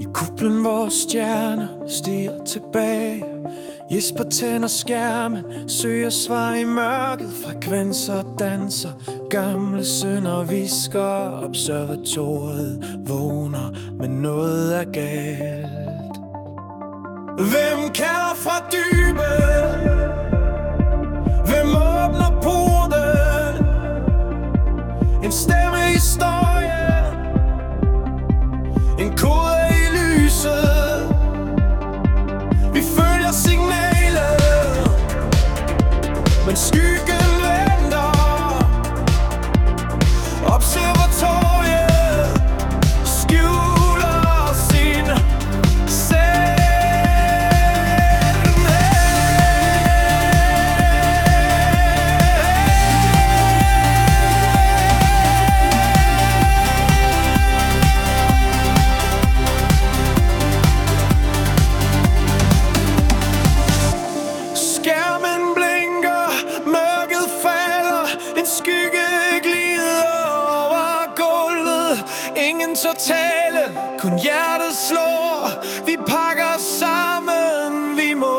I kuplen hvor stjerner stiger tilbage. Jesper tænder skærmen, søger svar i mørket. Frekvenser danser, gamle synder visker. Observatoriet vågner, men noget er galt. Hvem kalder fra dybet? Hvem åbner porten? En stemme i støjen, en kode i lyset. Vi følger signalet, men skyggen venter. Observatoriet skjuler sin så tale, kun hjertet slår. Vi pakker sammen, vi må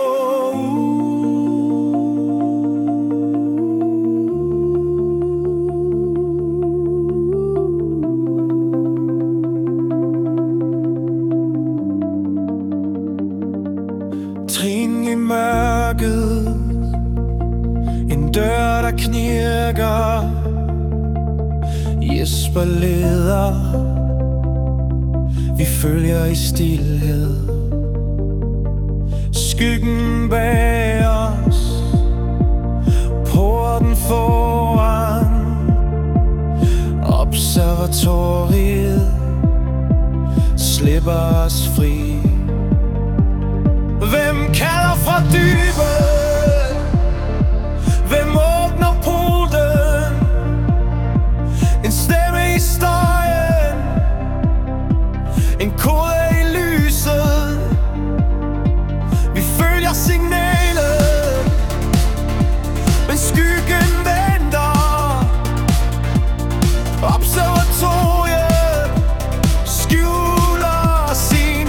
trin i mørket, en dør der knirker. Jesper leder, vi følger i stilhed. Skyggen bag os, porten foran. Observatoriet slipper os fri. Hvem kalder fra dybet? Hvem åbner porten? En stemme i støjen, en kode i lyset. Vi følger signalet, men skyggen venter. Observatoriet skjuler sin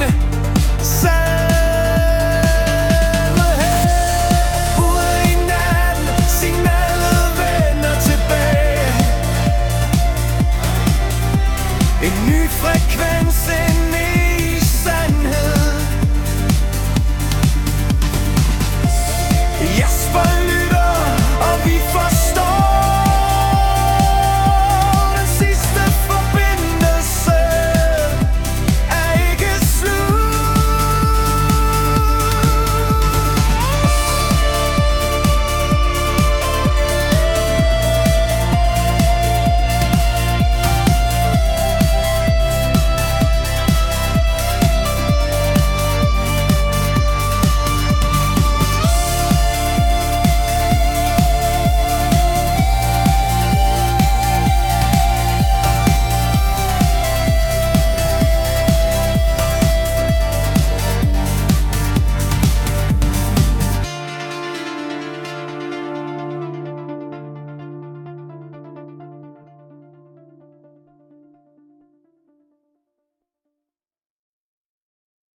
sandhed. Ude i natten, signalet vender tilbage. En ny frekvens,